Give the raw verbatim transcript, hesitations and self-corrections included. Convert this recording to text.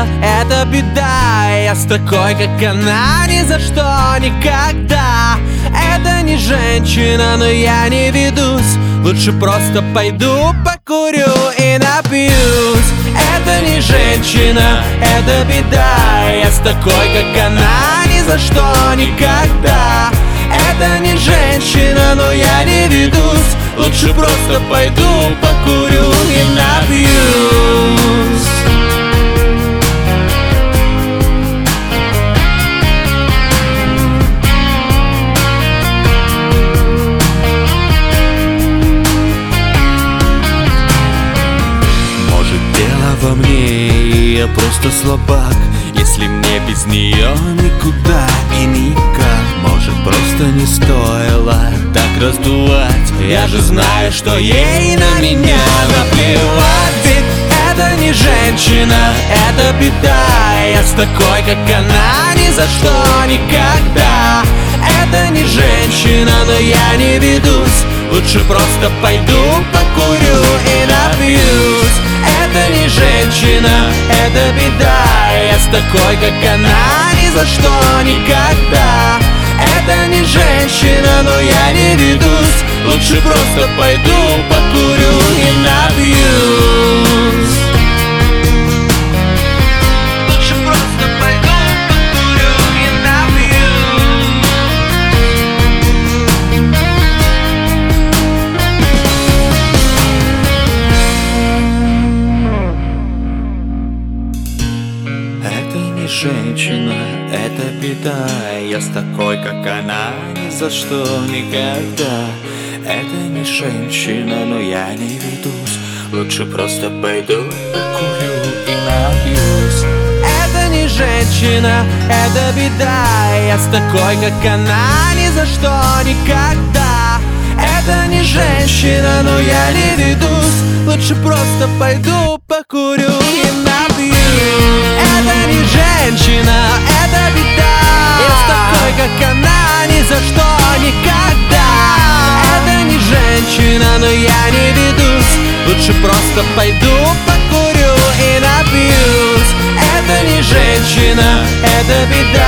женщина, это беда. Я с такой, как она, ни за что, никогда. Это не женщина, но я не ведусь. Лучше просто пойду покурю и напьюсь. Это не женщина, это беда. Я с такой, как она, ни за что, никогда. Это не женщина, но я не ведусь. Лучше просто пойду покурю и напьюсь. Может, дело во мне, я просто слабак. Если мне без нее никуда и никак. Может, просто не стоило так раздувать. Я же знаю, что ей на меня наплевать. Ведь это не женщина, это беда. Я с такой, как она, ни за что, никогда. Это не женщина, но я не ведусь. Лучше просто пойду покурю и напьюсь. Это не женщина, это беда. Я с такой, как она, ни за что, никогда. Это не женщина, но я не ведусь. Лучше просто пойду покурю и напьюсь. Лучше просто пойду покурю и напьюсь. Это не женщина, это беда. Я с такой, как она, ни за что, никогда. Это не женщина, но я не ведусь. Лучше просто пойду покурю и напьюсь. Это не женщина, это беда. Я с такой, как она, ни за что, никогда. Это не женщина, но я не ведусь. Лучше просто пойду покурю и напьюсь. Это не женщина, это беда. Я с такой, как она, ни за что, никогда. Это не женщина, но я не ведусь. Лучше просто пойду покурю и напьюсь. Это не женщина, это беда.